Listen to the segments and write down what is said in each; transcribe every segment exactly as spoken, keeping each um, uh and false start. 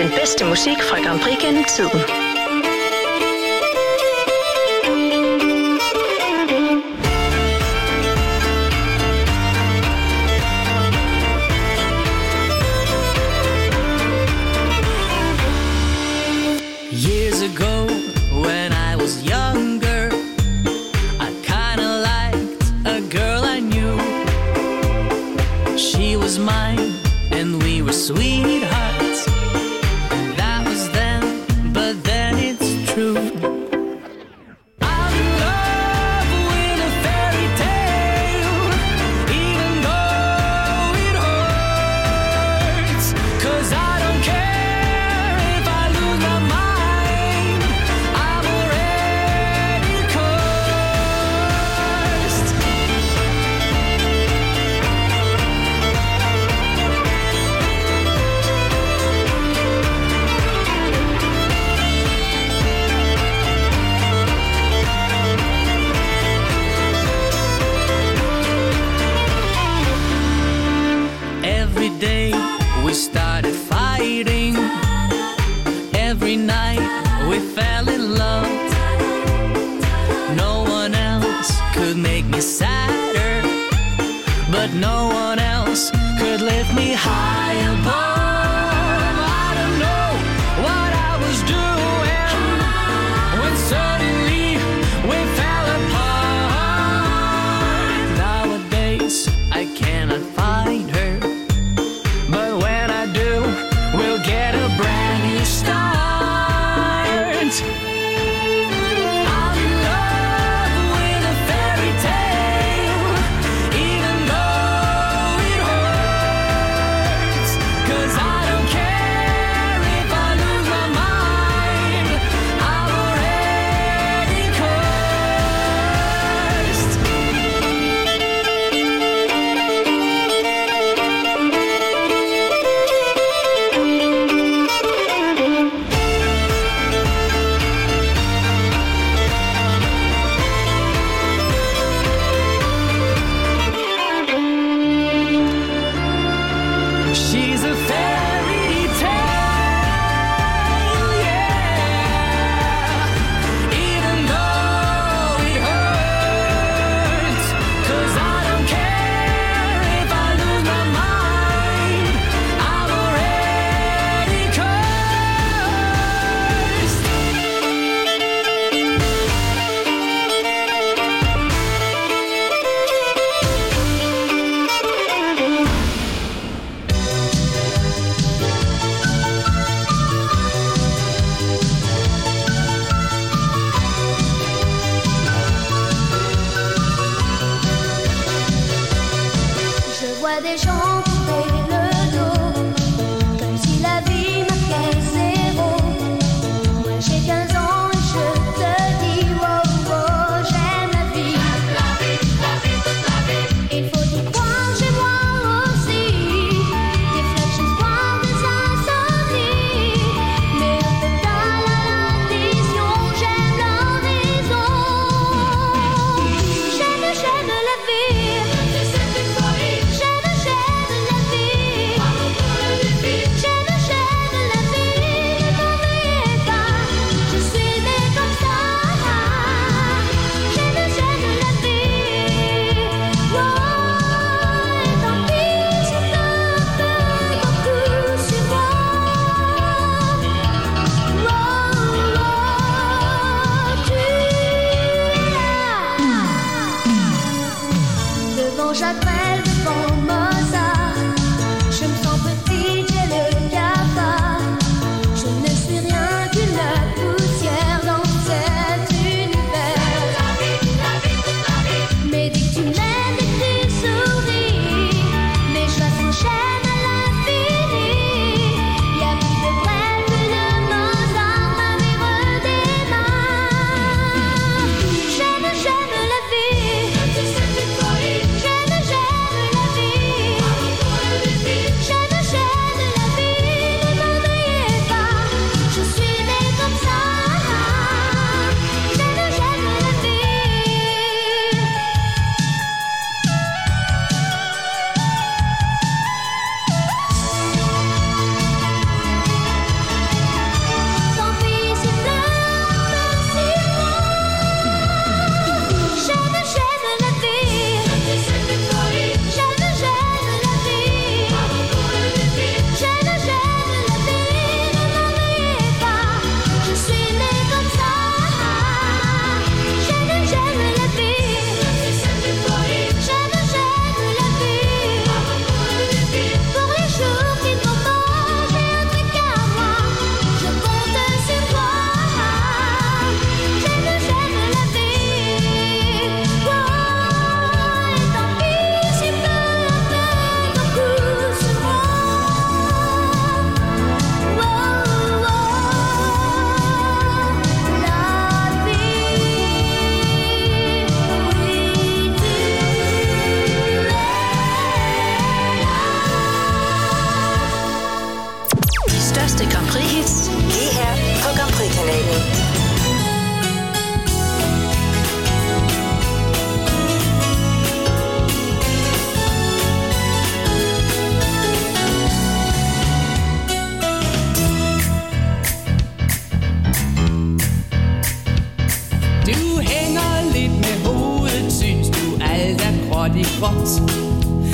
Den bedste musik fra Grand Prix gennem tiden. Years ago, when I was younger, I kinda liked a girl I knew. She was mine, and we were sweethearts. That was then, but then it's true. I'm in love with a fairy tale, even though it hurts. 'Cause I don't care if I lose my mind, I'm already cursed. Every day we started fighting. Every night we fell in love. No one else could make me sadder, but no one else could lift me high above. I don't know what I was doing when suddenly we fell apart. Nowadays I cannot find her, but when I do, we'll get a brand new start. I'm in love with a fairy tale, even though it hurts. 'Cause I don't care if I lose my mind, I'm already cursed. She's a fairy tale, yeah, even though it hurts. 'Cause I don't care if I lose my mind, I'm already cursed. Je vois des gens tourner le dos, comme si la vie marquait zéro. Moi j'ai quinze ans et je te dis, wow, wow, j'aime la vie. La vie, la vie, toute la vie. Il faut y croire chez moi aussi. Des flashs d'espoir, des insomnies. Mais au total, à l'addition, j'aime leur raison. J'aime, j'aime la vie. J'aime, j'aime la vie. J'aime, j'aime la vie. Ne t'en veuillez pas, je suis née comme ça. J'aime, j'aime la vie. Oh, et tant pis si t'as fait beaucoup sur moi. Oh, oh, tu es devant Jacques Brel, devant Mozart. Je me sens petite, j'ai le cafard. Je ne suis rien qu'une poussière dans cet univers. La vie, la vie, toute la vie. Mais dès que tu m'aimes, dès que tu souris, mes joies s'enchaînent à l'infini. Y a plus de Brel, plus de Mozart à vivre des mains. J'aime, j'aime la vie. J'aime, j'aime la vie.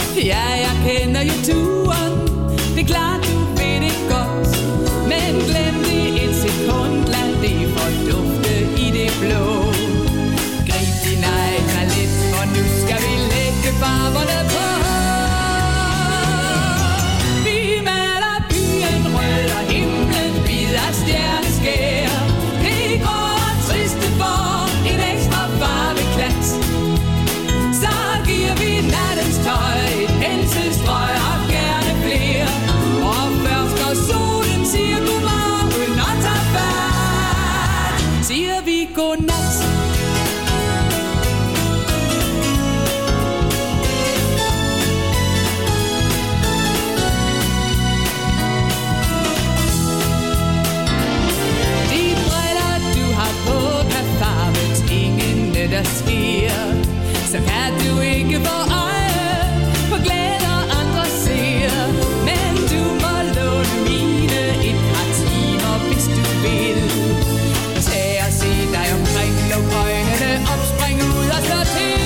Ja, jeg kender jo turen. Det er klart, du ved det godt. Men glem det et sekund. Lad det fordufte i det blå. Grib din egen lidt, for nu skal vi lægge farverne på. Vi maler byen rød og himlen hvid af stjerneskær. Det går triste for en ekstra farveklat. Så giver vi nattens tøj et penselstrøg og gerne flere. Og først når solen siger godmorgen og tager fat, siger vi godnat. De briller du har på kan farve tingene der sker. Så kan du ikke få øje på glæder andre ser. Men du må låne mine et par timer, hvis du vil. Tag og se dig omkring, luk øjnene op, spring ud og slå til.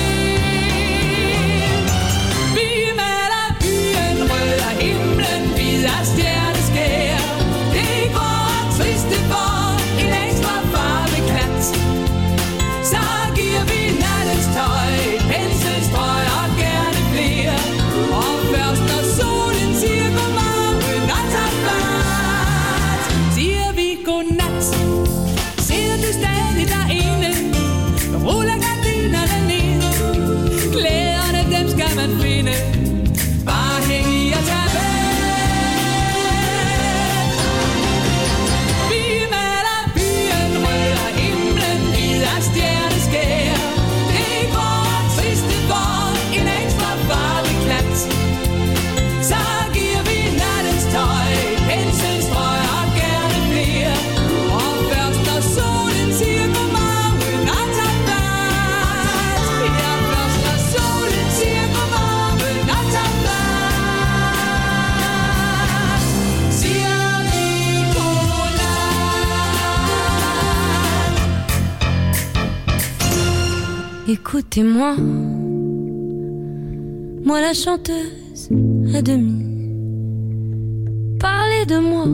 Vi maler byen rød og himlen hvid af stjerneskær. Det går triste for en ekstra farveklat. Så giver vi nattens tøj et penselstrøg og gerne flere. Og først når solen siger godmorgen og tager fat, siger vi godnat. Ser du stadig derinde? Ruller gardinerne ned. Klæderne dem skal man finde. Bare hæng i og tag med. Vi maler byen rød og himlen hvid af stjerneskær. Det går triste for en ekstra farveklat. Så giver vi nattens tøj et penselstrøg og gerne flere. Og først når solen siger godmorgen og tager fat, ja, først når solen siger godmorgen og tager fat, siger vi godnat. Écoutez-moi, moi la chanteuse à demi. Parlez de moi,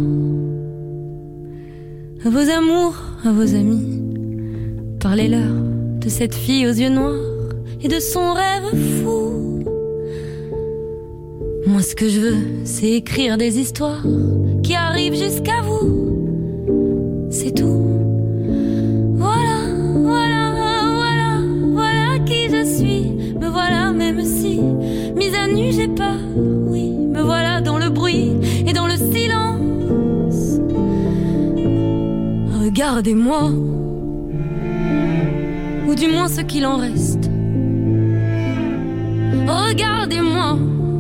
à vos amours, à vos amis. Parlez-leur de cette fille aux yeux noirs et de son rêve fou. Moi ce que je veux, c'est écrire des histoires qui arrivent jusqu'à vous. C'est tout. Voilà, voilà, voilà, voilà qui je suis. Me voilà même si, mise à nu j'ai peur. Oui, me voilà dans le bruit et dans le silence. Regardez-moi, ou du moins ce qu'il en reste. Regardez-moi,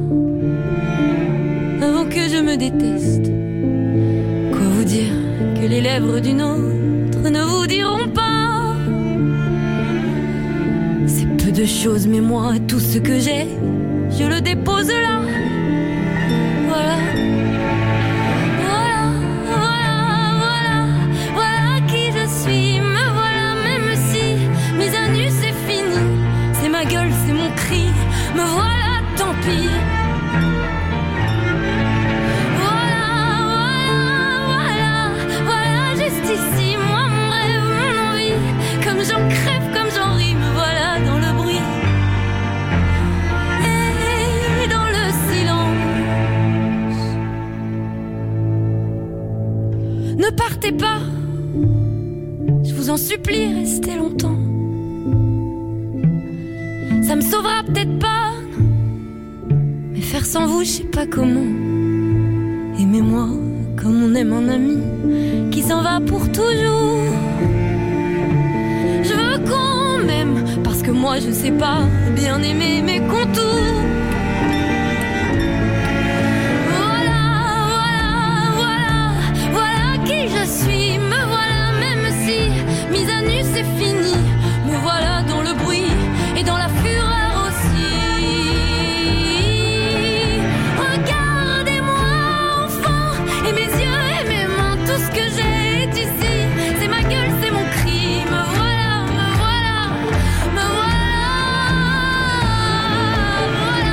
avant que je me déteste. Quoi vous dire que les lèvres d'une autre ne vous diront pas. C'est peu de choses, mais moi, tout ce que j'ai, je le dépose là. Voilà. Voilà, voilà, voilà, voilà qui je suis. Me voilà même si, mise à nu c'est fini. C'est ma gueule, c'est mon cri. Me voilà, tant pis. Voilà, voilà, voilà, voilà, juste ici. Moi, mon rêve, mon envie. Comme j'en crève, comme j'en ris. Me voilà dans le bruit et dans le silence. Ne partez pas, je vous en supplie, restez longtemps. Ça me sauvera peut-être pas, mais faire sans vous, je sais pas comment. Aimez-moi comme on aime un ami qui s'en va pour toujours. Je veux qu'on m'aime, parce que moi je sais pas bien aimer mes contours. Voilà, voilà, voilà, voilà qui je suis. Me voilà même si, mise à nu c'est fini. Me voilà dans le bruit et dans la fureur aussi. Regardez-moi enfant, et mes yeux et mes mains, tout ce que j'ai est ici. C'est ma gueule, c'est mon cri. Me voilà, me voilà, me voilà, voilà.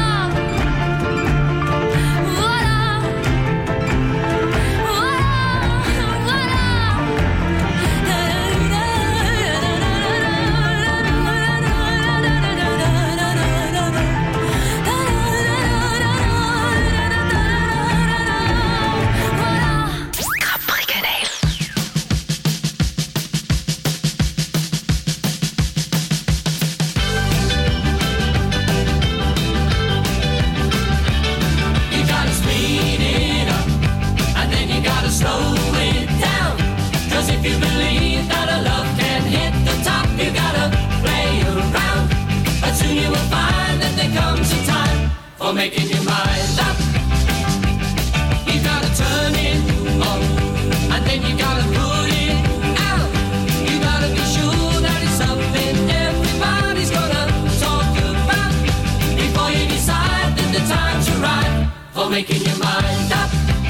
for making your mind up. You gotta turn it on, and then you gotta put it out. You gotta be sure that it's something everybody's gonna talk about before you decide that the time's right for making your mind up.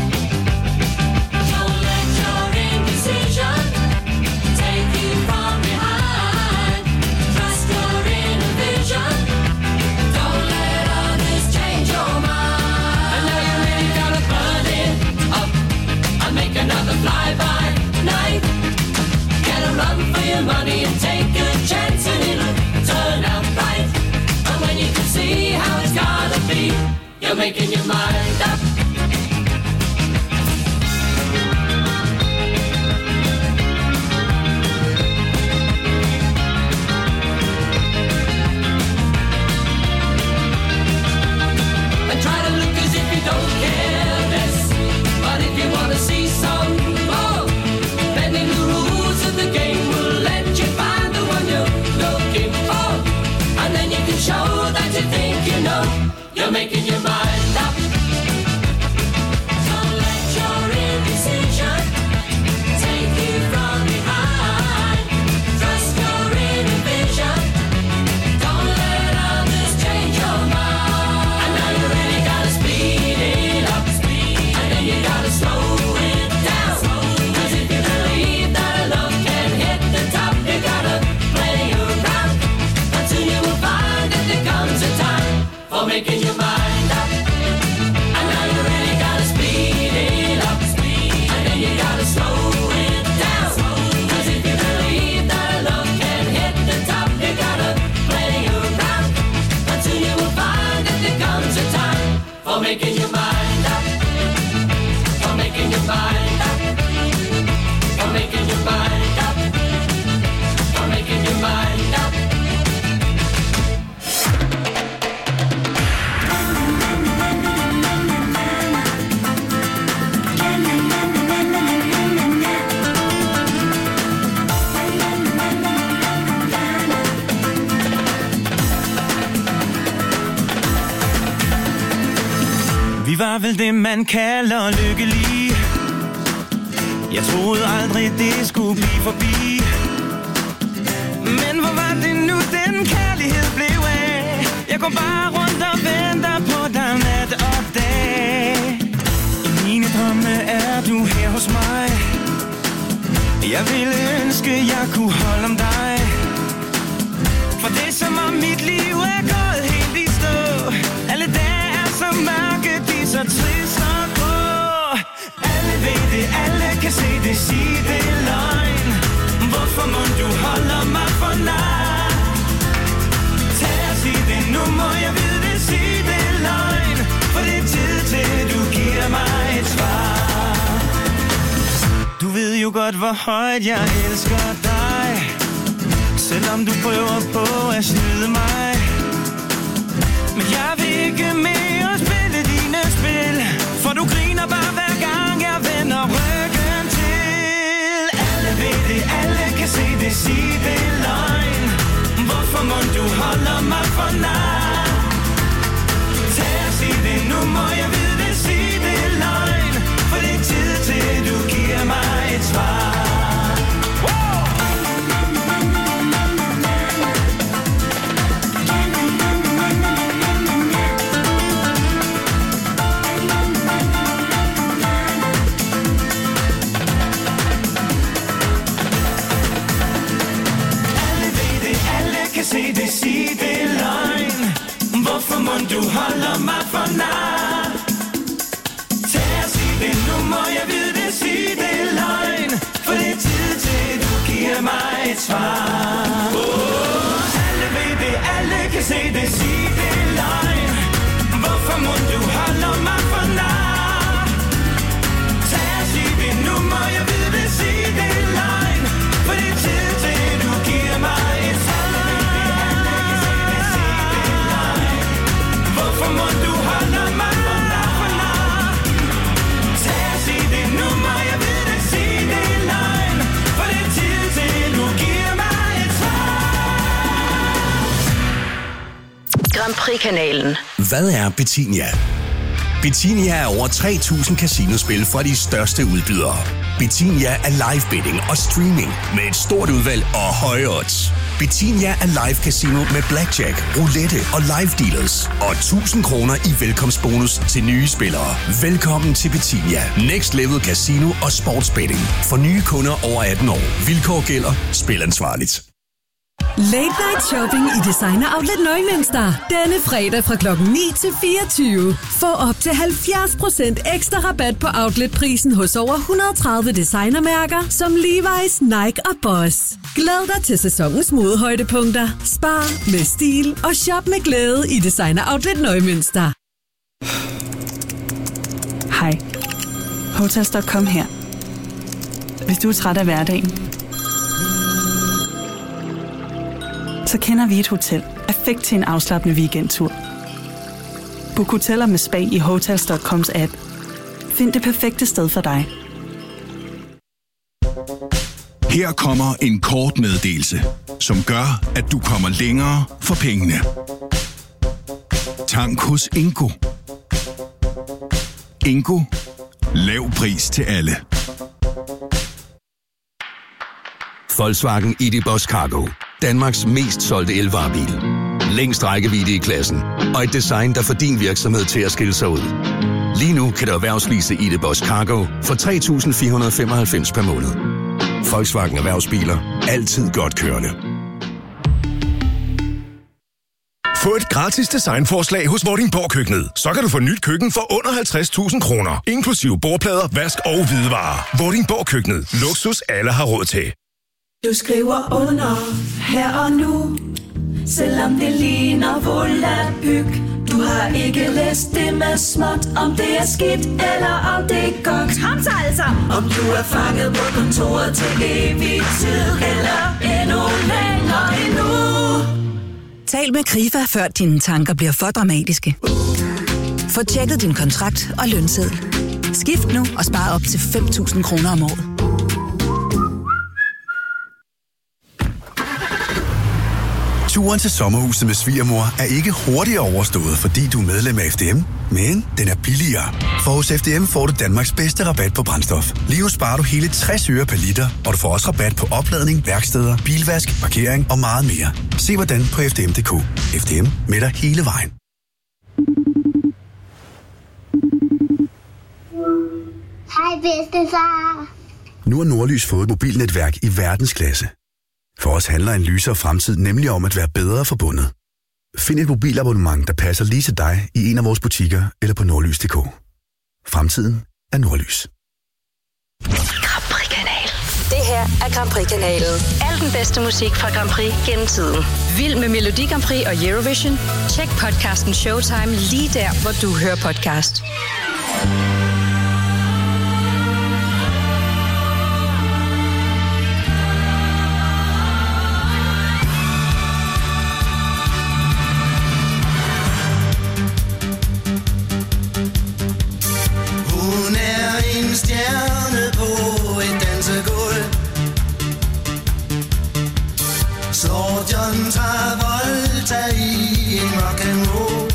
Don't let your indecision take you from behind. Trust your inner vision. Don't let others change your mind. And now you really gotta burn it up and make another fly-by night. Get a run for your money and take a chance and it'll turn out right. And when you can see how it's gotta be, you're making your mind up. And try to look as if you don't care less. But if you wanna see some more, bending the rules of the game will let you find the one you're looking for. And then you can show that you think you know. You're making your mind up. Don't let your indecision take you from behind. Trust your inner vision. Don't let others change your mind. And now you really gotta speed it up, and then you gotta slow it down. Cause if you believe that a love can hit the top, you gotta play around. And soon you will find that there comes a time for making your mind up. And now you really gotta speed it up, and then you gotta slow it down. Cause if you believe that a love can hit the top, you gotta play around. And soon you will find that there comes a time for making your mind up. For making your mind up. For making your mind up. For making your mind up. Vi var vel det, man kalder lykkelige. Jeg troede aldrig, det skulle blive forbi. Men hvor var det nu, den kærlighed blev af? Jeg går bare rundt og venter på dig nat og dag. I mine drømme er du her hos mig. Jeg ville ønske, jeg kunne holde om dig. For det er som om mit liv er gået helt i stå. Alle dage er så mørke, de er så trist og grå. Alle ved det, alle kan se det, sig det er løgn. Hvorfor må du holde mig for nær? Tag og sig det, nu må jeg vide det, sig det er løgn. For det er tid til, du giver mig et svar. Du ved jo godt, hvor højt jeg elsker dig. Selvom du prøver på at snyde mig. Men jeg vil ikke mere spille dine spil. For du griner bare hver gang jeg vender ryggen til. Alle ved det, alle kan se det, sig det er løgn. Hvorfor må du holde mig for nær? Tag og sig det, nu må jeg vide det, sig det er løgn. For det er tid til, du giver mig et svar. Prix-kanalen. Hvad er Betinia? Betinia er over tre tusind casinospil fra de største udbydere. Betinia er live betting og streaming med et stort udvalg og høje odds. Betinia er live casino med blackjack, roulette og live dealers. Og tusind kroner i velkomstbonus til nye spillere. Velkommen til Betinia. Next Level Casino og Sportsbetting. For nye kunder over atten år. Vilkår gælder. Spil ansvarligt. Late Night Shopping i Designer Outlet Nøgmønster. Denne fredag fra klokken ni til fireogtyve. Få op til halvfjerds procent ekstra rabat på outletprisen hos over et hundrede og tredive designermærker som Levi's, Nike og Boss. Glæd dig til sæsonens modehøjdepunkter. Spar med stil og shop med glæde i Designer Outlet Nøgmønster. Hej. Hotels punktum com her. Hvis du er træt af hverdagen, så kender vi et hotel perfekt til en afslappende weekendtur. Book hoteller med spa i Hotels punktum coms app. Find det perfekte sted for dig. Her kommer en kort meddelelse, som gør, at du kommer længere for pengene. Tank hos Ingo. Ingo. Lav pris til alle. Volkswagen I D Buzz Cargo. Danmarks mest solgte elvarebil. Længst rækkevidde i klassen. Og et design, der får din virksomhed til at skille sig ud. Lige nu kan du erhvervslease I D Buzz Cargo for tre tusind fire hundrede og femoghalvfems per måned. Volkswagen Erhvervsbiler. Altid godt kørende. Få et gratis designforslag hos Vordingborg Køkkenet. Så kan du få nyt køkken for under halvtreds tusind kroner. Inklusive bordplader, vask og hvidevarer. Vordingborg Køkkenet. Luksus alle har råd til. Du skriver under her og nu, selvom det ligner volapyk. Du har ikke læst det med småt, om det er skidt eller om det er godt. Kom så altså! Om du er fanget på kontoret til evig tid, eller endnu længere endnu. Tal med Krifa, før dine tanker bliver for dramatiske. Få tjekket din kontrakt og lønseddel. Skift nu og spar op til fem tusind kroner om året. Turen til sommerhuset med svigermor er ikke hurtigt overstået, fordi du er medlem af F D M, men den er billigere. For hos F D M får du Danmarks bedste rabat på brændstof. Lige nu sparer du hele tres øre per liter, og du får også rabat på opladning, værksteder, bilvask, parkering og meget mere. Se hvordan på f d m punktum d k. F D M med dig hele vejen. Hej bedstefar. Nu har Nordlys fået et mobilnetværk i verdensklasse. For os handler en lysere fremtid nemlig om at være bedre forbundet. Find et mobilabonnement, der passer lige til dig i en af vores butikker eller på nordlys punktum d k. Fremtiden er Nordlys. Grand Prix-kanal. Det her er Grand Prix-kanalen. Al den bedste musik fra Grand Prix gennem tiden. Vild med Melodi Grand Prix og Eurovision? Tjek podcasten Showtime lige der, hvor du hører podcast. Stjerne på et dansegulv. Slår John Travolta i en rock'n'roll.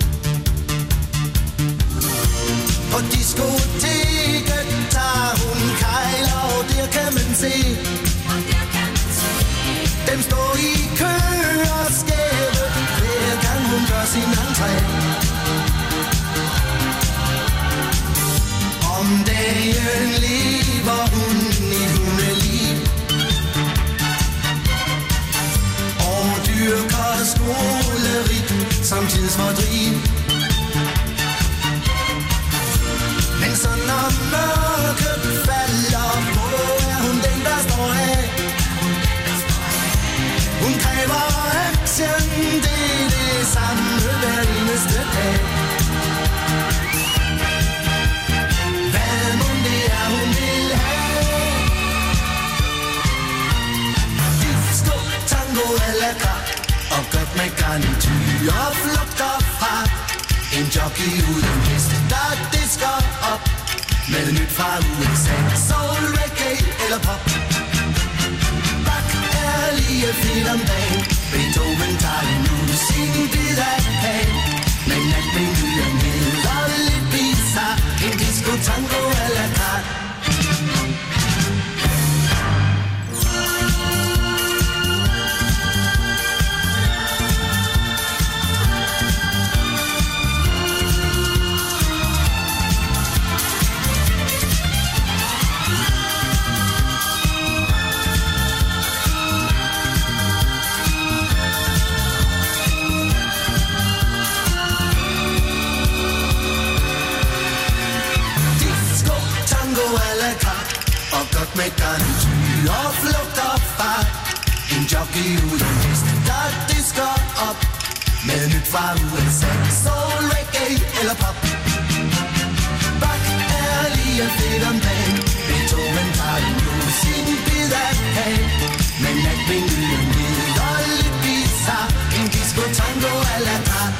På diskoteket tager hun kejler, og der kan man se dem stå i kø og skæve, hver gang hun gør sin entré. Om dagen lever hun i hundeliv og dyrker skoleri som tidsfordriv. Men så når mørket falder på, er hun den, der står af. Hun kræver action, det er det samme hver eneste dag. Og godt med garnityr og flugter fra en jockey uden hest, der disker op med nyt fra U S A. Soul, reggae eller pop. Bach er lige fedt om dagen. Beethoven tager nu sin bid af kagen. godt med garnityr og flugt og fart. En jockey uden hest, der disker op med nyt fra U S A. Soul, reggae eller pop. Bach er lige en fedt om dagen. Beethoven tager den nu sin bid af kagen. Men natvinden ned og lidt guitar. En disco tango a la carte.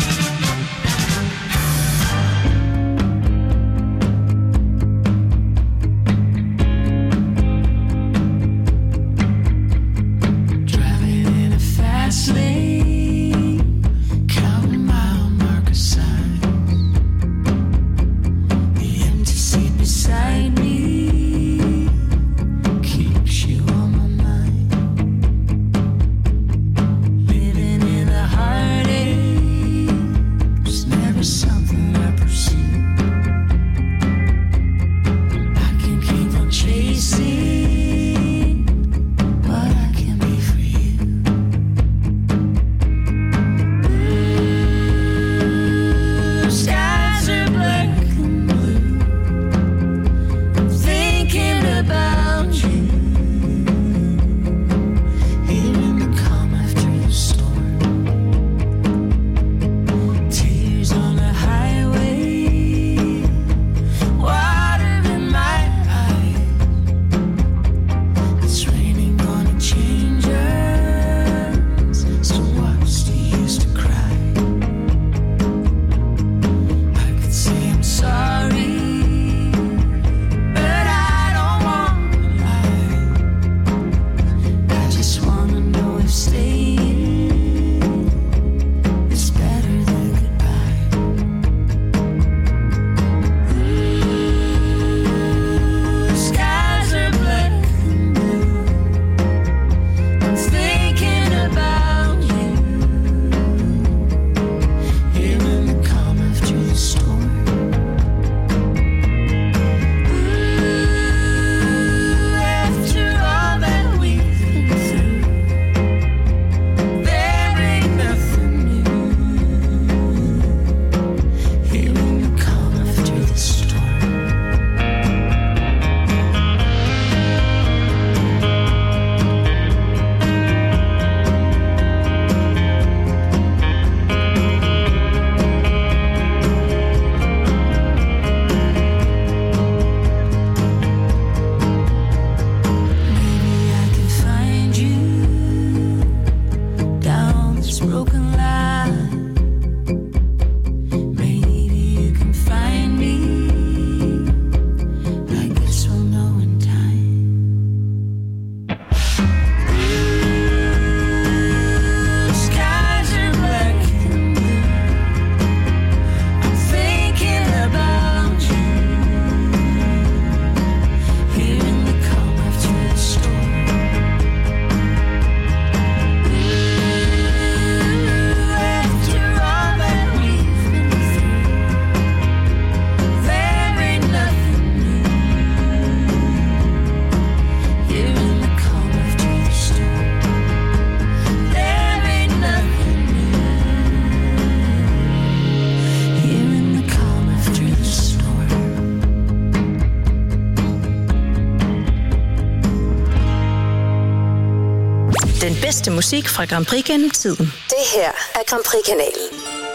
Den bedste musik fra Grand Prix gennem tiden. Det her er Grand Prix-kanalen.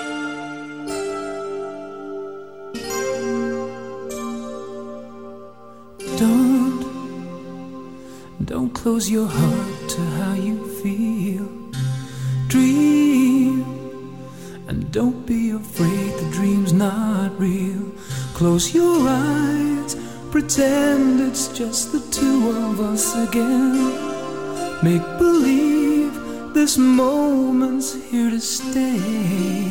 Don't, don't close your heart to how you feel. Dream, and don't be afraid the dream's not real. Close your eyes, pretend it's just the two of us again. Make believe this moment's here to stay.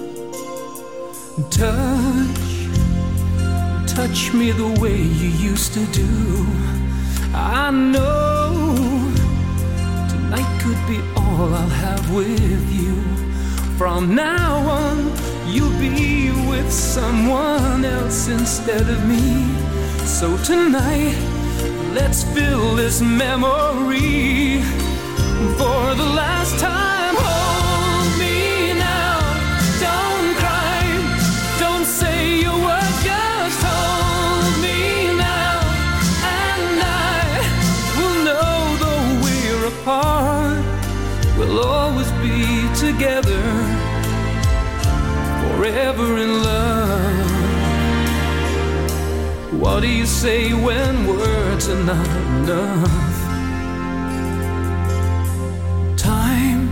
Touch, touch me the way you used to do. I know tonight could be all I'll have with you. From now on, you'll be with someone else instead of me. So tonight, let's fill this memory for the last time. Hold me now, don't cry, don't say a word, just hold me now, and I together, forever in love. What do you say when words are not enough? Time,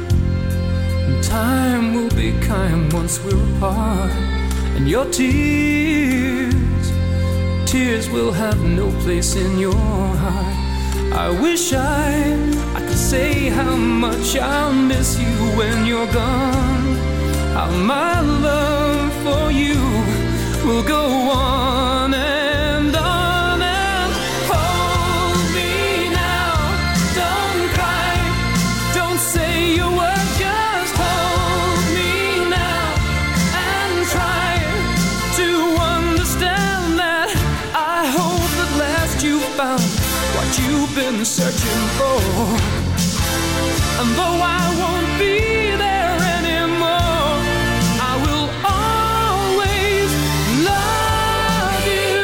time will be kind once we're apart. And your tears, tears will have no place in your heart. I wish I, I could say how much I'll miss you when you're gone. How my love for you will go on and on and hold me now. Don't cry, don't say your word, just hold me now and try to understand that I hope at last you found what you've been searching for. And though I won't be there anymore, I will always love you.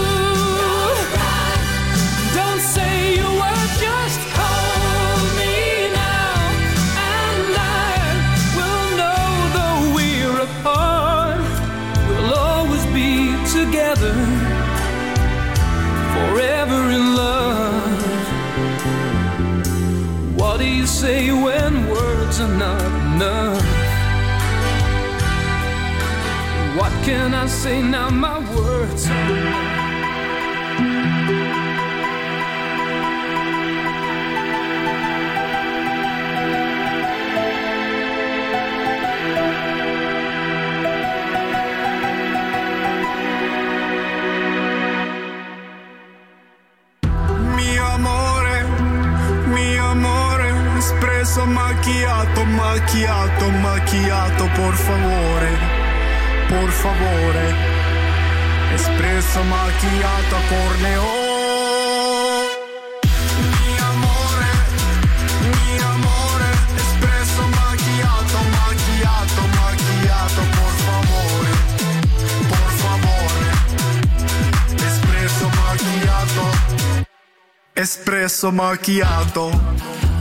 Don't say a word, just hold me now, and I will know though we're apart, we'll always be together, forever in love. What do you say when words are not enough? What can I say now? My words are enough. Espresso macchiato, macchiato, macchiato, por favore, por favore. Espresso macchiato, corneo. Mi amore, mi amore. Espresso macchiato, macchiato, macchiato, por favore, por favore. Espresso macchiato, espresso macchiato.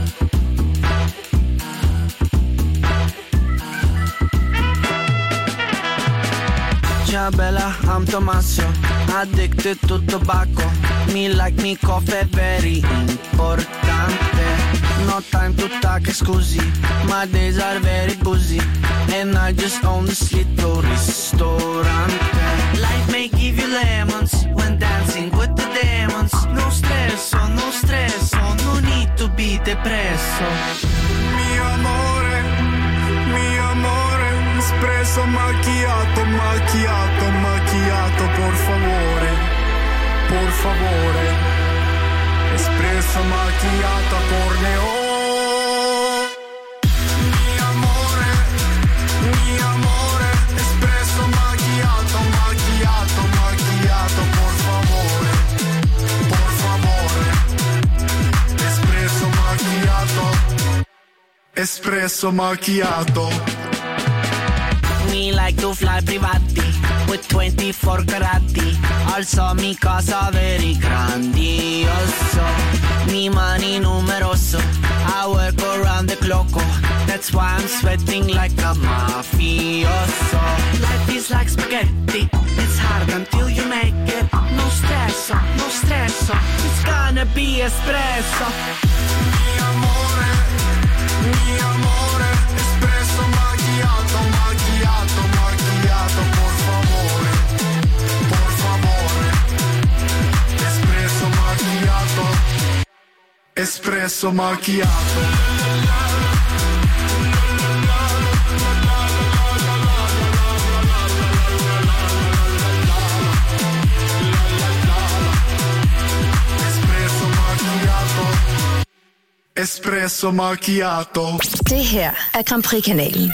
Ciao bella, I'm Tommaso, addicted to tobacco. Me like me coffee, very importante. No time to talk, scusi. My days are very busy, and I just own this little ristorante. Life may give you lemons when dancing with the demons. No stresso, no stresso, no need to be depresso. Mi amore, mi amore. Espresso macchiato, macchiato, macchiato, por favore, por favore. Espresso macchiato, corneo. Mi amore, mi amore. Espresso macchiato, macchiato, macchiato, por favore, por favore. Espresso macchiato, espresso macchiato. Me like to fly privati with twenty-four carati. Also mi casa very grandioso. Mi money numeroso. I work around the clock. That's why I'm sweating like a mafioso. Life is like spaghetti. It's hard until you make it. No stress, no stress. It's gonna be espresso. Mi amore, mi amore. Espresso macchiato, macchiato, macchiato, por favore, por favore. Espresso macchiato, espresso macchiato. Espresso macchiato. Det her er Grand Prix-kanalen.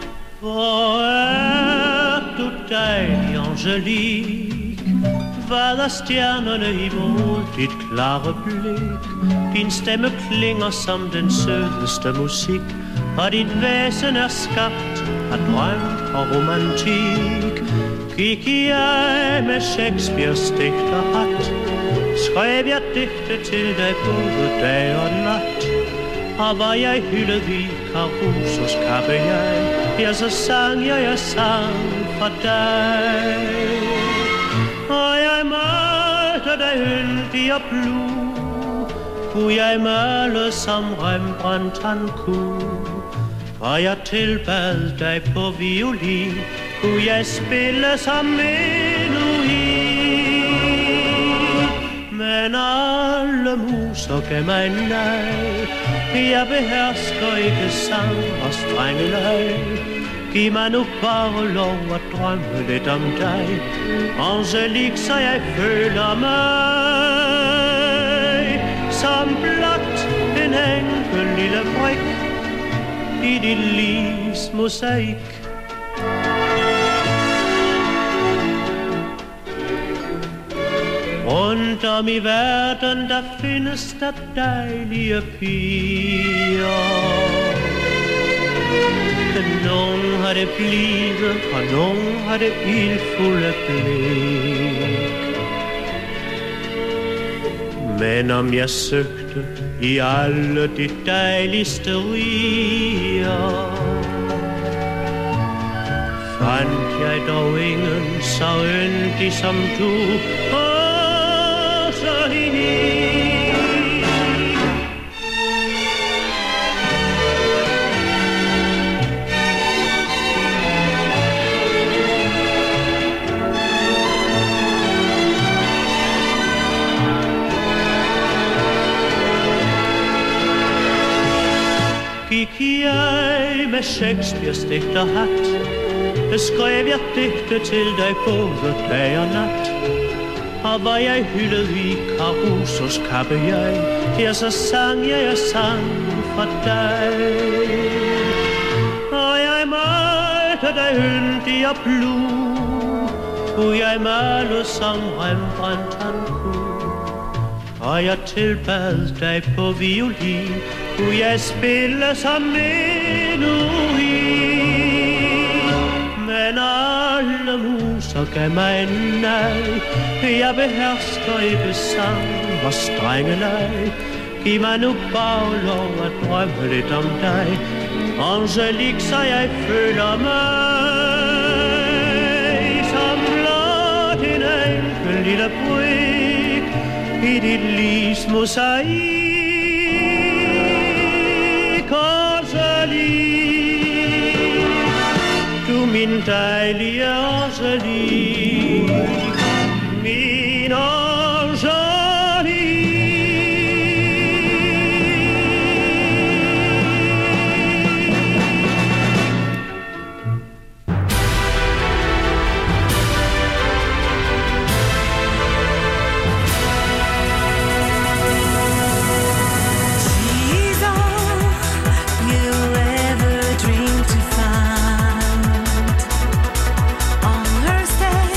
Angelique, va træder stjernerne imod dit klare blik. Din stemme klinger som den sødeste musik, og dit væsen er skabt af drøm og romantik. Gik jeg med Shakespeares digterhat, skrev jeg digte til dig både dag og nat. Og var jeg hyldet i Carusos kappe jeg, ja, så sang jeg, jeg sang for dig. Og jeg malte dig yndig og blue, kunne jeg male som Rembrandt han kunne. Og jeg tilbad dig på violin, kunne jeg spille som menuhin. Men alle muser gav mig nej, jeg behersker ikke sang og strengeleg. Giv mig nu bare lov at drømme lidt om dig, Angelique, så jeg føler mig som blot en enkel lille brik i dit livs mosaik. Rundt om i verden, der findes der dejlige piger. Nogen har det blide, og nogen har det ildfulde blik. Men om jeg søgte i alle de dejligste riger, fandt jeg dog ingen så yndig som du. Gik jeg med Shakespeares digterhat, skrev jeg digte til dig både dag og nat. Og var jeg hyldet i Carusos kappe jeg, ja, så sang jeg, jeg sang for dig. Og jeg malte dig yndig og blue, kunne jeg male som Rembrandt han kunne. Og jeg tilbad dig på violin, kunne jeg spille som menuhin. Men alle muser gav mig nej, jeg behersker ikke sang og strengeleg. Giv mig nu bare lov at drømme lidt om dig, Angelique, så jeg føler mig som blot en enkel lille brik i dit livs mosaik. Du min dejlige Angelique, min Angelique. On her step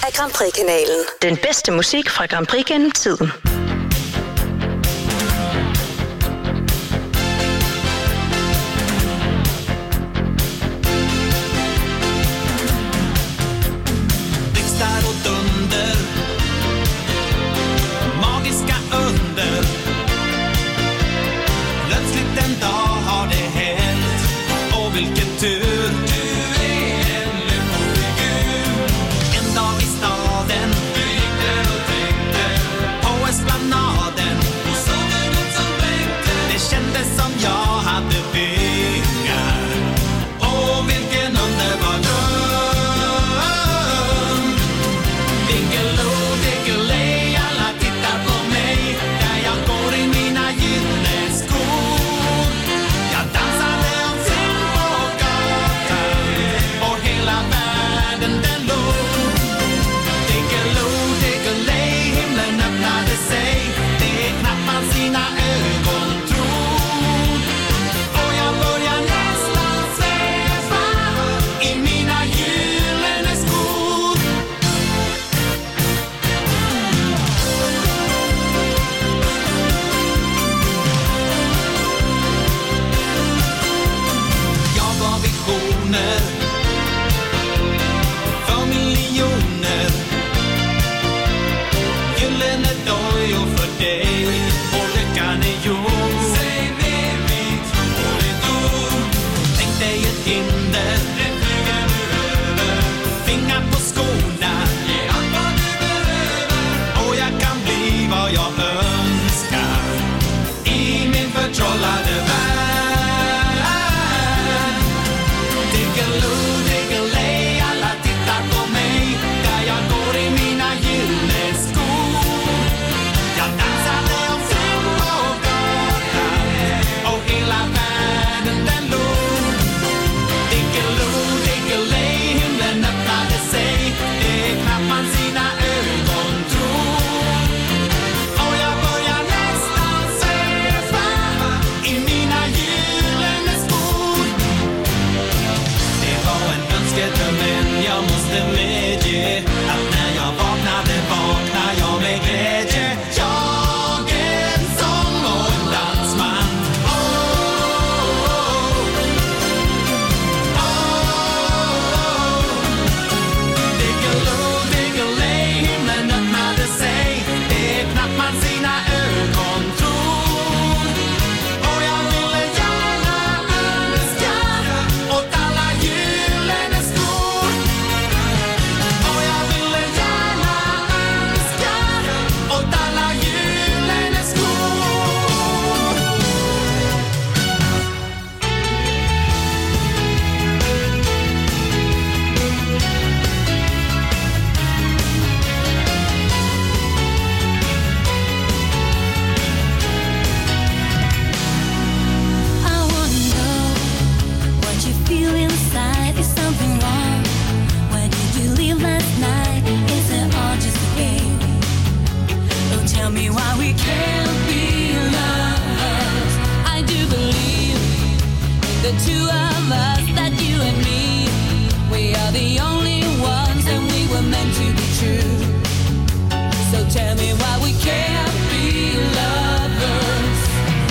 af Grand Prix-kanalen. Den bedste musik fra Grand Prix gennem tiden. Blixtar och dunder, magiska under. Plötsligt en dag har det hänt, och vilken tur. Du är en lyckofigur. En dag i staden, du gick där och tänkte på esplanaden, och såg en ut som blänkte. Det kändes som jag hade vingar. Åh, vilken underbar dröm. Diggiloo, diggiley, alla tittar på mig där jag går i mina gyllene skor. Jag dansade omkring på gatan, och hela världen den låg. Diggiloo, diggiley, himlen öppnade sig. Det är knappt man sina ögon tror. Och jag börjar nästan sväva i mina gyllene skor. Jag var visioner för miljoner. Gyllene dojor för dig, och lyckan är gjord. Säg med mig, tror det då. Tänk dig ett hinder, det flyger nu över. Fingrar på skorna, ge allt vad du behöver. Och jag kan bli vad jag önskar i min förtrollade värld. Diggiloo, diggiley, alla tittar på mig där jag går i mina gyllene skor. Jag dansade omkring på gatan, och hela världen den låg. Diggiloo, diggiley, himlen öppnade sig. Det är knappt man sina ögon tror. Och jag börjar nästan sväva i mina gyllene skor. Det var en önskedröm, men jag måste medge att när jag vaknade, vaknade jag med glädje. Jag är en sång och en dansman. Oh, oh, oh. Diggiloo, diggiley, himlen öppnade sig. Det är knappt man sina ögon tror. Och jag ville gärna önska åt alla gyllene skor. Och jag ville gärna önska åt alla gyllene skor. I wanna know what you feel inside. Is something wrong? Why did you leave last night? Is it all just a game? Don't tell me why we can't be lovers. I do believe in the two of us, that you and me. We are the only ones, and we were meant to be true. So tell me why we can't be lovers.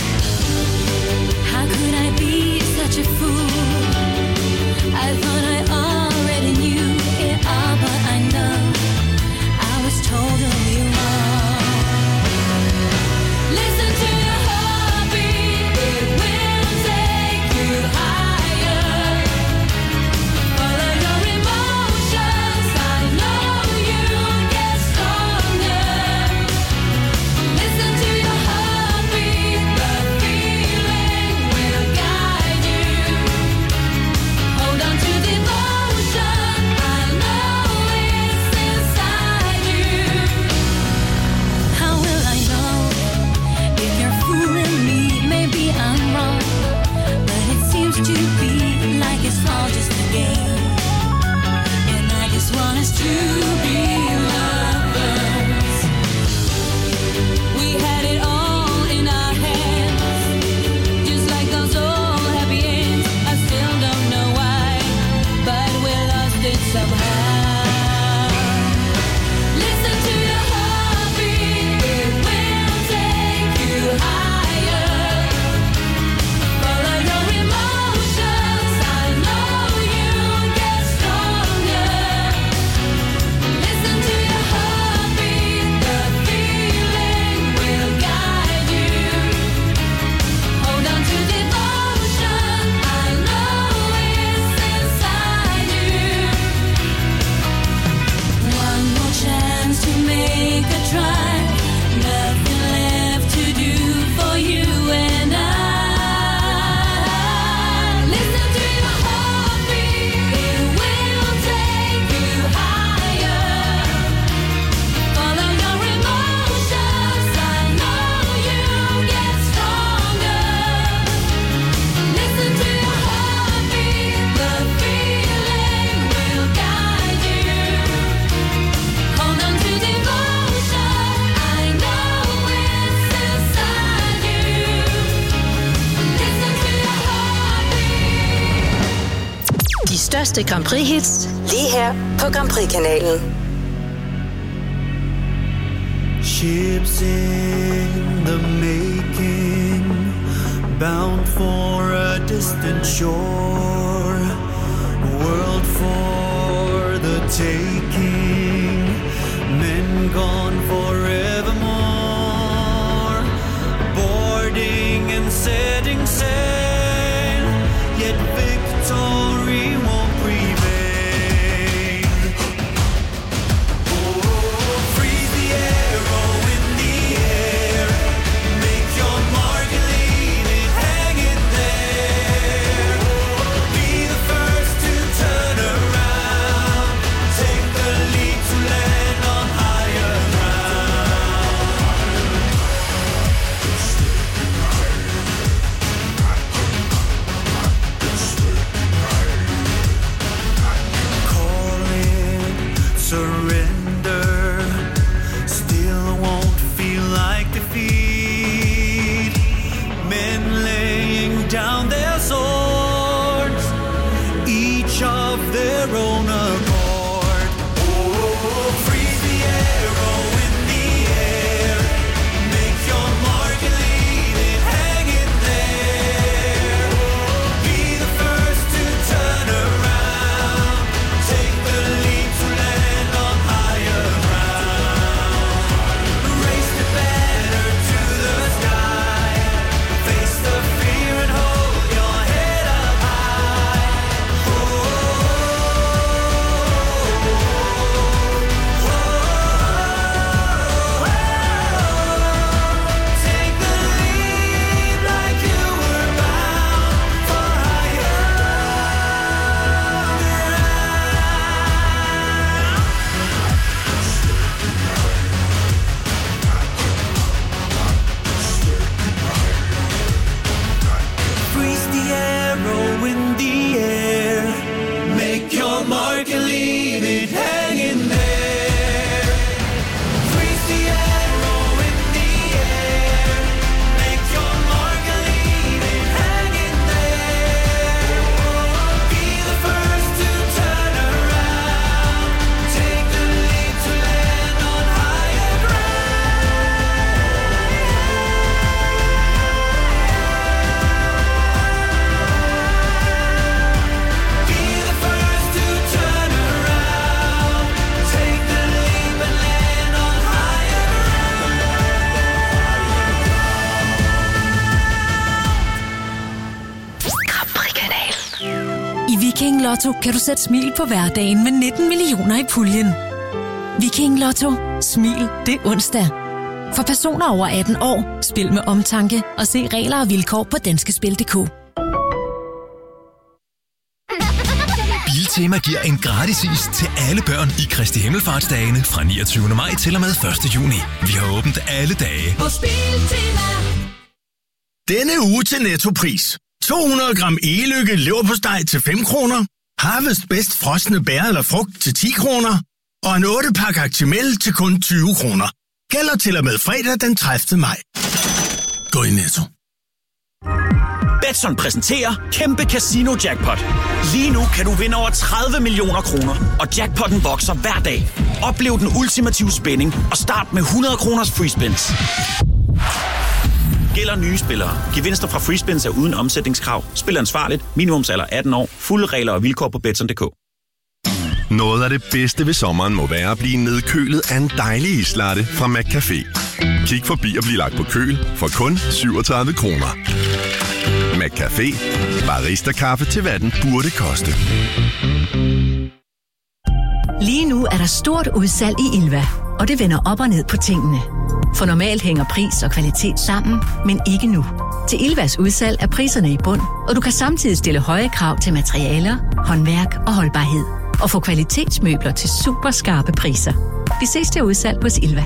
How could I be such a fool? I thought I already knew it all, but I know I was totally wrong. Listen to your heartbeat, it will take you higher. Follow your emotions, I know you'll get stronger. Listen to your heartbeat, the feeling will guide you. Hold on to devotion, I know it's inside you. How will I know if you're fooling me? Maybe I'm wrong, but it seems to be like it's all just a game. And I just want us to be lovers. We had it all in our hands, just like those old happy ends. I still don't know why, but we lost it somehow. De største Grand Prix-hits lige her på Grand Prix-kanalen. Ships in the making, bound for a distant shore, world for the taking, men gone forevermore, boarding and setting sail, yet victory won't prevail. Oh, freeze the arrow in the air, make your mark and leave it hanging there. Be the first to turn around, take the lead to land on higher surrender, still won't feel like defeat. Men laying down their swords, each of their own accord. Oh, freeze the arrow in the air, make your mark and leave it hanging there. Be the first to turn around, take the lead to land on higher ground. Raise the banner to the sky, face the fear and hold your head up high. Oh, take the lead like you were bound for higher freeze the arrow in the air, make your mark and leave it hanging there. Freeze the arrow in the air, make your mark and leave it hanging there. Be the first to turn around, take the lead to land on higher Be the first to turn around, take the leap and land on higher Grand Prix-kanalen. I Viking Lotto kan du sætte smil på hverdagen med nitten millioner i puljen. Viking Lotto. Smil det onsdag. For personer over atten år, spil med omtanke og se regler og vilkår på danskespil punktum d k. Biltema giver en gratis is til alle børn i Kristi Himmelfartsdagene fra niogtyvende maj til og med første juni. Vi har åbent alle dage. Hos Biltema. Denne uge til Nettopris. to hundrede gram e-lykke leverpostej til fem kroner. Harvest Best frosne bær eller frugt til ti kroner. Og en otte pakke Actimel til kun tyve kroner. Gælder til og med fredag den tredivte maj. Gå i Netto. Betson præsenterer Kæmpe Casino Jackpot. Lige nu kan du vinde over tredive millioner kroner, og jackpotten vokser hver dag. Oplev den ultimative spænding og start med hundrede kroners free spins. Gælder nye spillere. Gevinster fra free spins er uden omsætningskrav. Spil ansvarligt. Minimumsalder atten år. Fulde regler og vilkår på betson punktum d k. Noget af det bedste ved sommeren må være at blive nedkølet af en dejlig islatte fra McCafé. Kig forbi og bliv lagt på køl for kun syvogtredive kroner. McCafé. Barista-kaffe til hvad den burde koste. Lige nu er der stort udsalg i Ilva, og det vender op og ned på tingene. For normalt hænger pris og kvalitet sammen, men ikke nu. Til Ilvas udsalg er priserne i bund, og du kan samtidig stille høje krav til materialer, håndværk og holdbarhed. Og få kvalitetsmøbler til super skarpe priser. Vi ses til udsalg hos Ilva.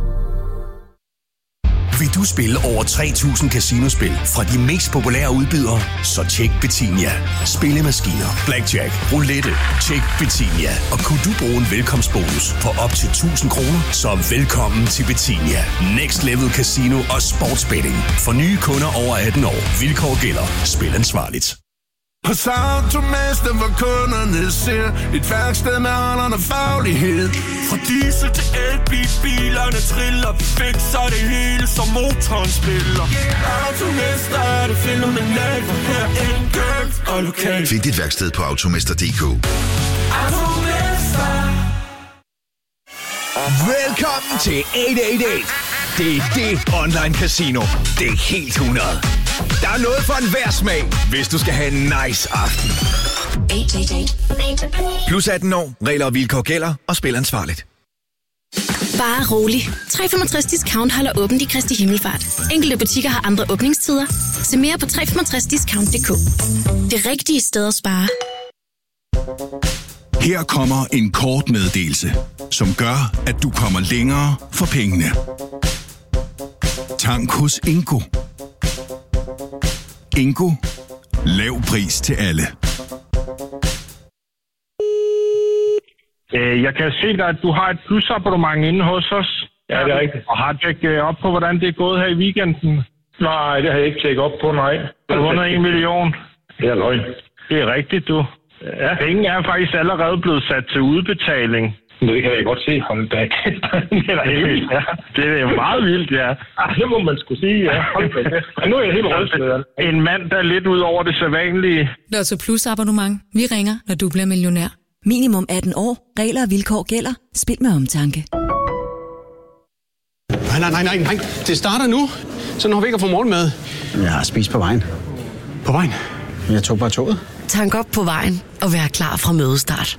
Vil du spille over tre tusind casinospil fra de mest populære udbydere? Så tjek Betinia. Spillemaskiner, blackjack, roulette. Tjek Betinia. Og kunne du bruge en velkomstbonus på op til tusind kroner, så velkommen til Betinia. Next Level Casino og Sportsbetting. For nye kunder over atten år. Vilkår gælder. Spil ansvarligt. Hos Automester, hvor kunderne ser et værksted med alderen og faglighed. Fra diesel til elbil, bilerne triller. Vi fikser det hele, som motoren spiller. Automester er det fænomenalt, for her enkelt og lokalt. Find dit værksted på automester punktum d k. Automester. Velkommen til otte otte otte. Det er det online casino. Det er helt hundrede. Der er noget for enhver smag, hvis du skal have en nice aften. Plus atten år, regler og vilkår gælder, og spil ansvarligt. Bare rolig. tre komma femogtres Discount holder åbent i Kristi Himmelfart. Enkelte butikker har andre åbningstider. Se mere på tre komma femogtres discount punktum d k. Det rigtige sted at spare. Her kommer en kort meddelelse, som gør, at du kommer længere for pengene. Tank hos Ingo. Ingo. Lav pris til alle. Jeg kan se dig, at du har et plusabonnement inde hos os. Ja, det er rigtigt. Og har tjekket op på, hvordan det er gået her i weekenden? Nej, det har jeg ikke tjekket op på, nej. Du har vundet en million. Det er løgn. Det er rigtigt, du. Ja. Penge er faktisk allerede blevet sat til udbetaling. Det kan jeg godt se. Hold da. Det er da helt vildt, ja. Det er meget vildt, ja. Ah, det må man sgu sige, ja. Hold da. Nu er jeg helt rystet, ja. En mand, der er lidt ud over det sædvanlige. Lotto Plus abonnement. Vi ringer, når du bliver millionær. Minimum atten år. Regler og vilkår gælder. Spil med omtanke. Nej, nej, nej, nej, nej. Det starter nu. Så når vi ikke har fået morgenmad. Jeg har spist på vejen. På vejen? Jeg tog bare toget. Tank op på vejen og vær klar fra mødestart.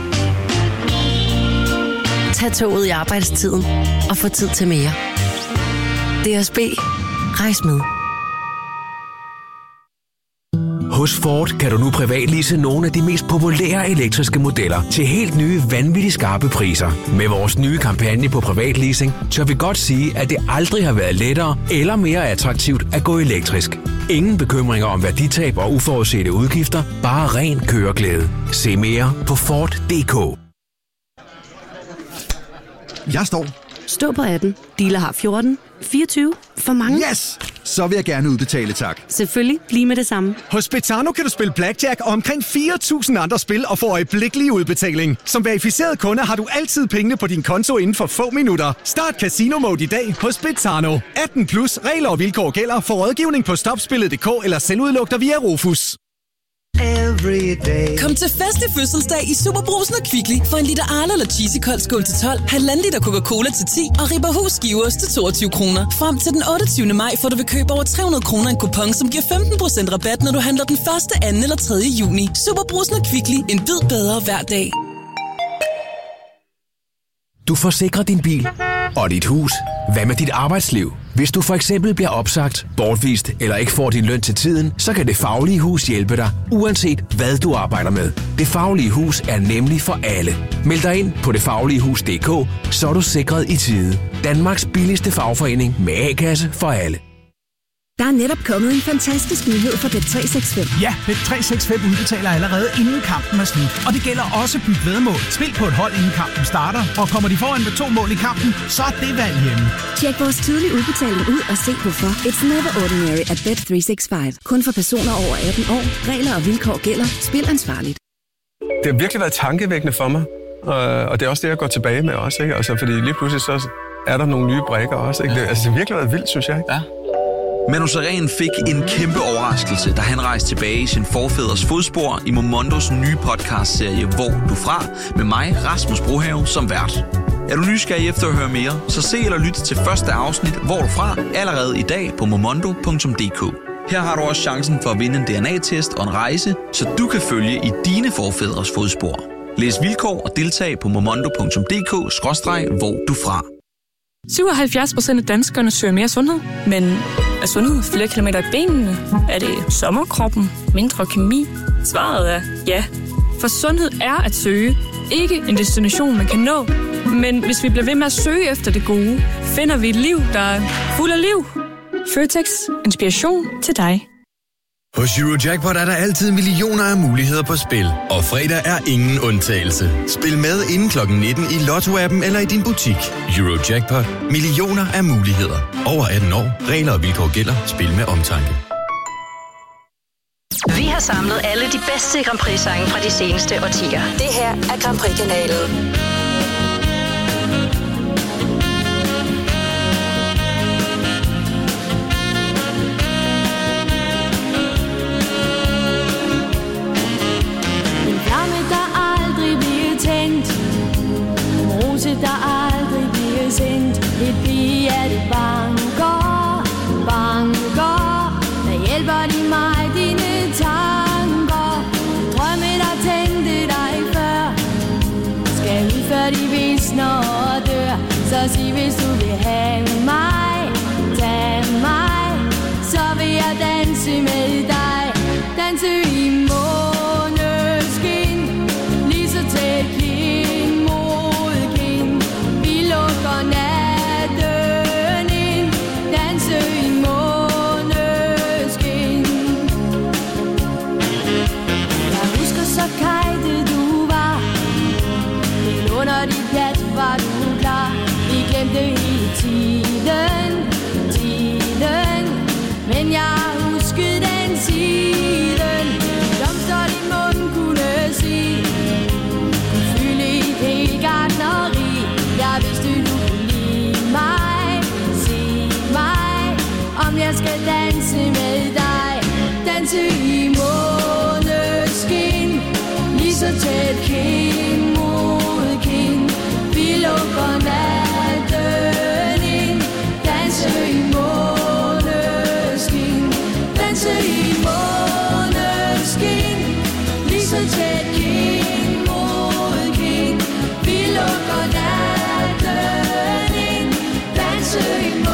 Tag toget i arbejdstiden og få tid til mere. D S B. Rejs med. Hos Ford kan du nu privatlease nogle af de mest populære elektriske modeller til helt nye, vanvittigt skarpe priser. Med vores nye kampagne på privatleasing, tør vi godt sige, at det aldrig har været lettere eller mere attraktivt at gå elektrisk. Ingen bekymringer om værditab og uforudsete udgifter, bare ren køreglæde. Se mere på Ford punktum d k. Jeg står. Stå på atten. Dealer har fjorten. fireogtyve. For mange. Yes! Så vil jeg gerne udbetale, tak. Selvfølgelig. Lige med det samme. Hos Betano kan du spille blackjack og omkring fire tusind andre spil og få øjeblikkelig udbetaling. Som verificeret kunde har du altid pengene på din konto inden for få minutter. Start Casino Mode i dag hos Betano. atten plus. Regler og vilkår gælder. For rådgivning på stopspillet punktum d k eller selvudluk dig via Rufus. Kom til fest i fødselsdag i Superbrusen og Kvickly for en liter Arla eller Cheesy Kold skål til tolv, halvanden liter Coca-Cola til ti og Ribberhus skiveost til toogtyve kroner. Frem til den otteogtyvende maj får du ved køb over tre hundrede kroner en kupon, som giver femten procent rabat, når du handler den første, anden eller tredje juni. Superbrusen og Kvickly. En bid bedre hver dag. Du forsikrer din bil og dit hus. Hvad med dit arbejdsliv? Hvis du for eksempel bliver opsagt, bortvist eller ikke får din løn til tiden, så kan Det Faglige Hus hjælpe dig, uanset hvad du arbejder med. Det Faglige Hus er nemlig for alle. Meld dig ind på det faglige hus punktum d k, så er du sikret i tide. Danmarks billigste fagforening med A-kasse for alle. Der er netop kommet en fantastisk nyhed for Bet tre seks fem. Ja, Bet tre seks fem udbetaler allerede inden kampen er slut. Og det gælder også byt væddemål. Spil på et hold inden kampen starter, og kommer de foran med to mål i kampen, så er det valg hjemme. Tjek vores tidlige udbetaling ud og se hvorfor. It's never ordinary at Bet tre seks fem. Kun for personer over atten år. Regler og vilkår gælder. Spil ansvarligt. Det har virkelig været tankevækkende for mig. Og det er også det, jeg går tilbage med også, ikke? Altså, fordi lige pludselig så er der nogle nye brækker også, ikke? Det, altså, det har virkelig været vildt, synes jeg, ikke? Ja. Manu Sareen fik en kæmpe overraskelse, da han rejste tilbage i sin forfædres fodspor i Momondos nye podcastserie Hvor du fra, med mig, Rasmus Brohave, som vært. Er du nysgerrig efter at høre mere, så se eller lyt til første afsnit Hvor du fra, allerede i dag på momondo punktum d k. Her har du også chancen for at vinde en D N A-test og en rejse, så du kan følge i dine forfædres fodspor. Læs vilkår og deltag på momondo punktum d k skråstreg hvor du fra. syvoghalvfjerds procent af danskerne søger mere sundhed, men er sundhed flere kilometer i benene? Er det sommerkroppen? Mindre kemi? Svaret er ja. For sundhed er at søge. Ikke en destination, man kan nå. Men hvis vi bliver ved med at søge efter det gode, finder vi et liv, der er fuld af liv. Føtex. Inspiration til dig. Hos Eurojackpot er der altid millioner af muligheder på spil, og fredag er ingen undtagelse. Spil med inden klokken nitten i Lotto-appen eller i din butik. Eurojackpot. Millioner af muligheder. Over atten år. Regler og vilkår gælder. Spil med omtanke. Vi har samlet alle de bedste Grand Prix-sange fra de seneste årtier. Det her er Grand Prix-kanalen. Der aldrig bliver sendt. Et pige, det banker, banker. Der hjælper de mig, dine tanker. Drømme, der tændte dig før, skal ud før de visner og dør. Så sig, hvis du vil have mig, tag mig, så vil jeg danse med dig. Danse i måneskin, lige så tæt kind mod kind. Vi lukker natten ind, danse i måneskin. Jeg husker så kajte du var, helt under dit pjat var du klar. Vi glemte hele tiden, tiden, men jeg husker den tiden. Blomster din mund kunne sige, kunne fylde et helt gartneri. Jeg vidste du kunne lide mig, sig mig, om jeg skal danse med dig. Danse i måneskin, lige så tæt kind mod kind. Vi lukker natten ind, danse i måneskin, danse i måneskin, lige så tæt kind mod kind. Vi lukker natten ind, danse i måneskin.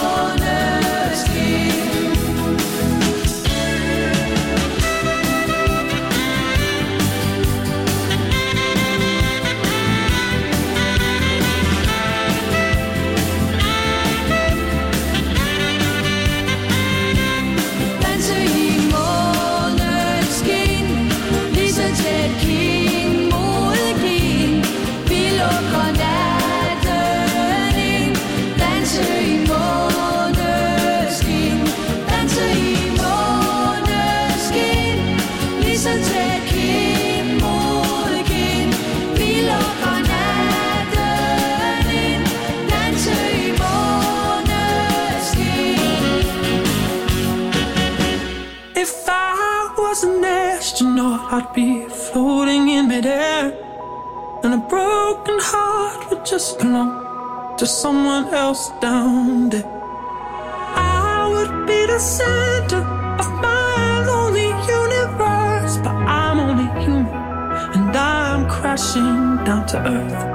Danse i måneskin, lige så tæt kind mod kind. Vi lukker natten ind, danse i måneskin, danse i måneskin, lige så tæt kind mod kind. Vi lukker natten ind, danse i måneskin. If I was an astronaut, I'd be floating in midair, and a broken heart would just belong to someone else down there. I would be the center of my lonely universe, but I'm only human, and I'm crashing down to earth.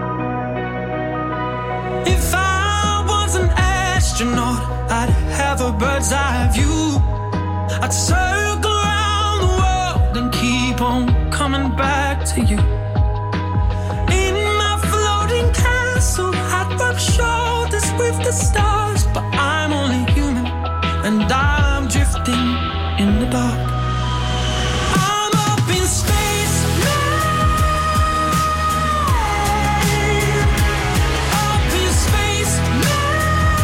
If I was an astronaut, I'd have a bird's eye view. I'd circle around the world and keep on coming back to you. In my floating castle, I'd rub shoulders with the stars, but I'm only human, and I'm drifting in the dark. I'm up in space now, up in space now.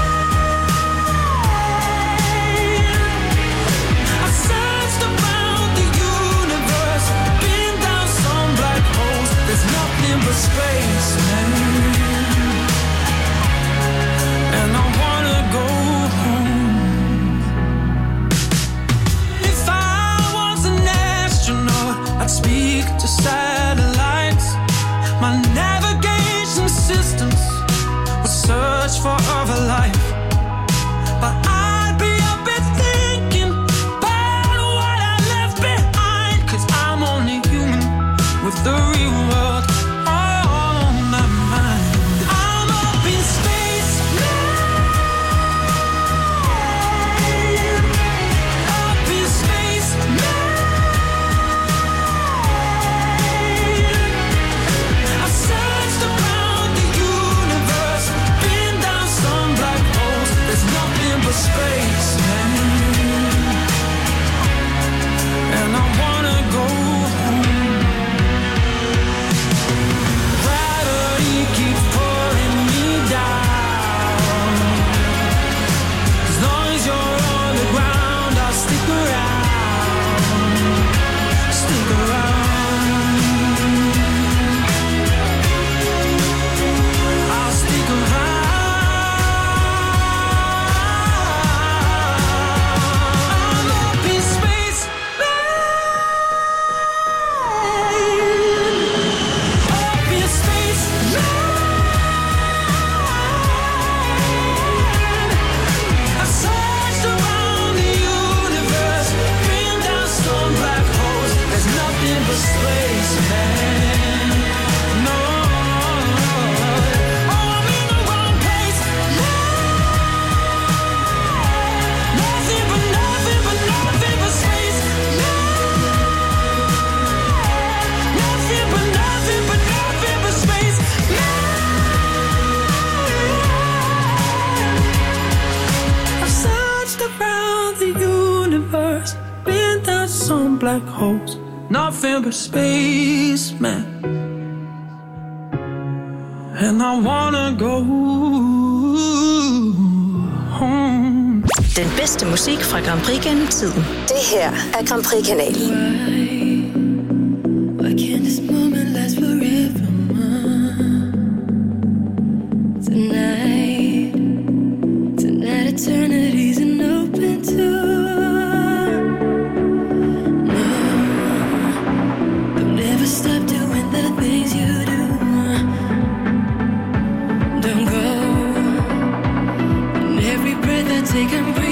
I've searched around the universe, been down some black holes. There's nothing but space, man. And I wanna go home. If I was an astronaut, I'd speak to satellites. My navigation systems would search for other life, but I'd be up and thinking about what I left behind, 'cause I'm only human with the real world on my mind. I'm up in space now, up in space now. I've searched around the universe, been down some black holes. There's nothing but space, man. And I wanna go home. black holes, nothing but space, man. And I wanna go home. Den bedste musik fra Grand Prix gennem tiden. Det her er Grand Prix-kanalen. Why can't this moment last forever? Tonight, tonight eternity's an open door. No, don't ever stop doing the things you do. Don't go. And every breath I take, I'm breathing.